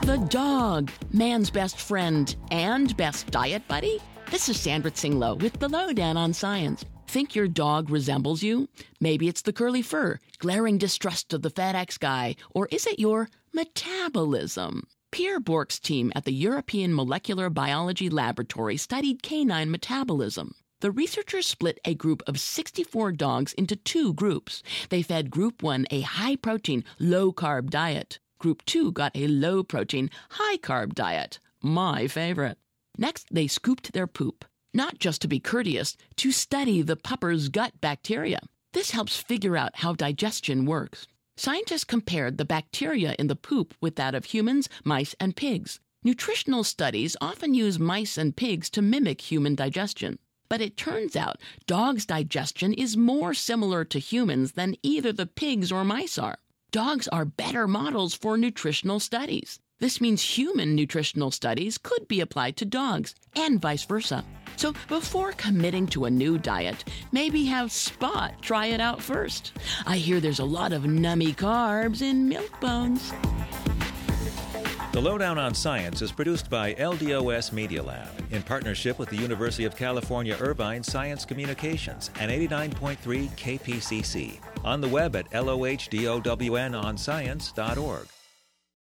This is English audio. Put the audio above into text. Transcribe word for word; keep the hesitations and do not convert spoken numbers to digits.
The dog, man's best friend and best diet buddy? This is Sandra Tsinglow with the Lowdown on Science. Think your dog resembles you? Maybe it's the curly fur, glaring distrust of the FedEx guy, or is it your metabolism? Pierre Bourque's team at the European Molecular Biology Laboratory studied canine metabolism. The researchers split a group of sixty-four dogs into two groups. They fed Group one a high-protein, low-carb diet. Group two got a low-protein, high-carb diet. My favorite. Next, they scooped their poop. Not just to be courteous, to study the pupper's gut bacteria. This helps figure out how digestion works. Scientists compared the bacteria in the poop with that of humans, mice, and pigs. Nutritional studies often use mice and pigs to mimic human digestion. But it turns out dogs' digestion is more similar to humans than either the pigs or mice are. Dogs are better models for nutritional studies. This means human nutritional studies could be applied to dogs, and vice versa. So before committing to a new diet, maybe have Spot try it out first. I hear there's a lot of nummy carbs in milk bones. The Lowdown on Science is produced by L D O S Media Lab in partnership with the University of California Irvine Science Communications and eighty-nine point three K P C C. On the web at L O H D O W N on science dot org.